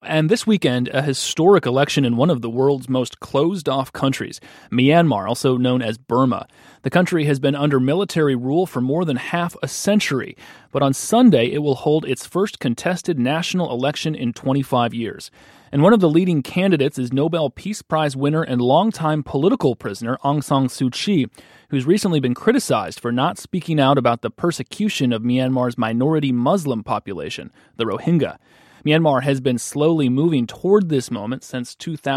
And this weekend, a historic election in one of the world's most closed-off countries, Myanmar, also known as Burma. The country has been under military rule for more than half a century, but on Sunday it will hold its first contested national election in 25 years. And one of the leading candidates is Nobel Peace Prize winner and longtime political prisoner Aung San Suu Kyi, who's recently been criticized for not speaking out about the persecution of Myanmar's minority Muslim population, the Rohingya. Myanmar has been slowly moving toward this moment since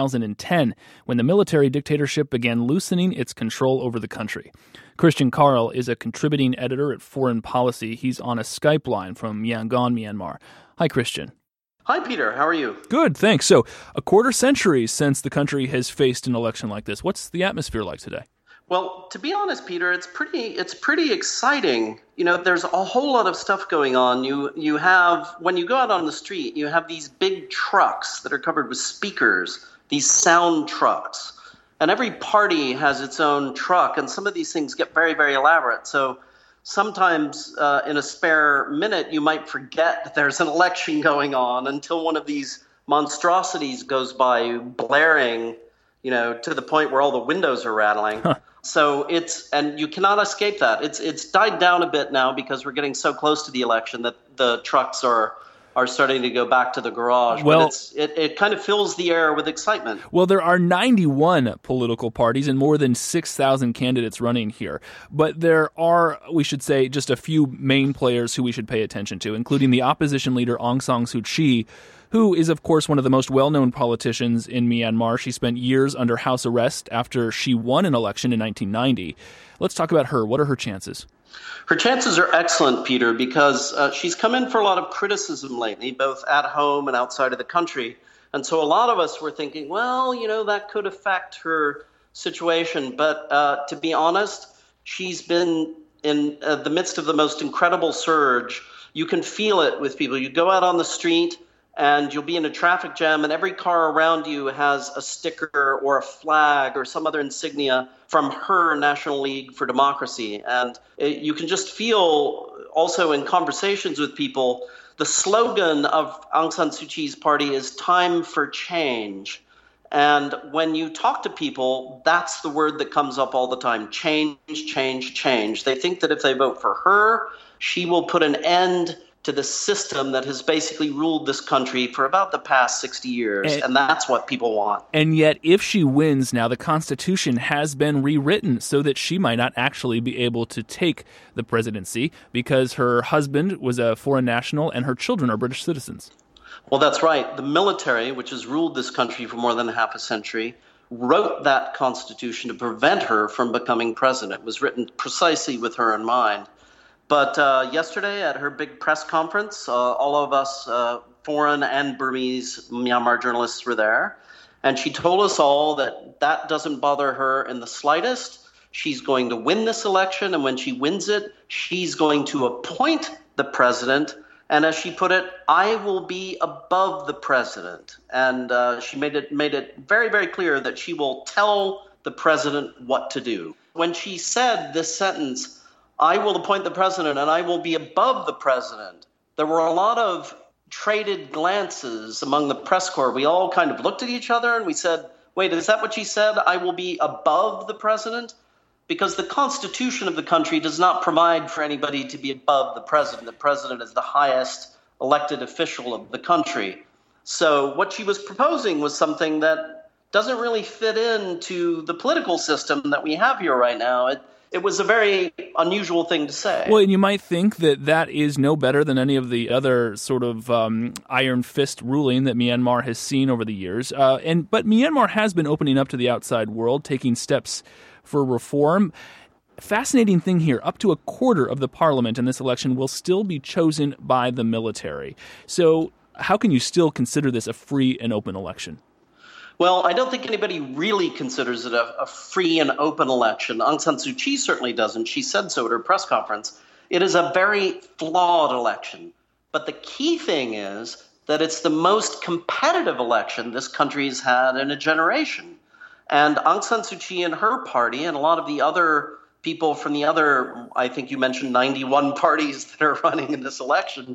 2010, when the military dictatorship began loosening its control over the country. Christian Karl is a contributing editor at Foreign Policy. He's on a Skype line from Yangon, Myanmar. Hi, Christian. Hi, Peter. How are you? Good, thanks. So, a quarter century since the country has faced an election like this. What's the atmosphere like today? Well, to be honest, Peter, it's pretty exciting. You know, there's a whole lot of stuff going on. You have, when you go out on the street, you have these big trucks that are covered with speakers, these sound trucks. And every party has its own truck, and some of these things get very, very elaborate. So sometimes in a spare minute, you might forget that there's an election going on until one of these monstrosities goes by blaring, you know, to the point where all the windows are rattling. Huh. So and you cannot escape that. It's died down a bit now because we're getting so close to the election that the trucks are starting to go back to the garage. Well, but it kind of fills the air with excitement. Well, there are 91 political parties and more than 6,000 candidates running here. But there are, we should say, just a few main players who we should pay attention to, including the opposition leader Aung San Suu Kyi, who is, of course, one of the most well-known politicians in Myanmar. She spent years under house arrest after she won an election in 1990. Let's talk about her. What are her chances? Her chances are excellent, Peter, because she's come in for a lot of criticism lately, both at home and outside of the country. And so a lot of us were thinking, well, you know, that could affect her situation. But to be honest, she's been in the midst of the most incredible surge. You can feel it with people. You go out on the street and you'll be in a traffic jam, and every car around you has a sticker or a flag or some other insignia from her National League for Democracy. And you can just feel also in conversations with people, the slogan of Aung San Suu Kyi's party is time for change. And when you talk to people, that's the word that comes up all the time, change, change, change. They think that if they vote for her, she will put an end to the system that has basically ruled this country for about the past 60 years, and that's what people want. And yet, if she wins now, the Constitution has been rewritten so that she might not actually be able to take the presidency because her husband was a foreign national and her children are British citizens. Well, that's right. The military, which has ruled this country for more than half a century, wrote that Constitution to prevent her from becoming president. It was written precisely with her in mind. But yesterday at her big press conference, all of us foreign and Burmese Myanmar journalists were there. And she told us all that that doesn't bother her in the slightest. She's going to win this election. And when she wins it, she's going to appoint the president. And as she put it, I will be above the president. And she made it very, very clear that she will tell the president what to do. When she said this sentence, I will appoint the president and I will be above the president, there were a lot of traded glances among the press corps. We all kind of looked at each other and we said, wait, is that what she said? I will be above the president? Because the Constitution of the country does not provide for anybody to be above the president. The president is the highest elected official of the country. So what she was proposing was something that doesn't really fit into the political system that we have here right now. It was a very unusual thing to say. Well, and you might think that that is no better than any of the other sort of iron fist ruling that Myanmar has seen over the years. But Myanmar has been opening up to the outside world, taking steps for reform. Fascinating thing here, up to a quarter of the parliament in this election will still be chosen by the military. So how can you still consider this a free and open election? Well, I don't think anybody really considers it a free and open election. Aung San Suu Kyi certainly doesn't. She said so at her press conference. It is a very flawed election. But the key thing is that it's the most competitive election this country has had in a generation. And Aung San Suu Kyi and her party and a lot of the other people from the other, I think you mentioned 91 parties that are running in this election,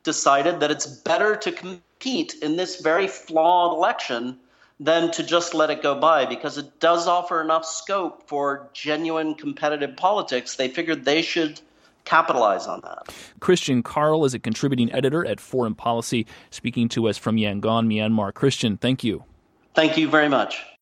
decided that it's better to compete in this very flawed election than to just let it go by, because it does offer enough scope for genuine competitive politics. They figured they should capitalize on that. Christian Karl is a contributing editor at Foreign Policy, speaking to us from Yangon, Myanmar. Christian, thank you. Thank you very much.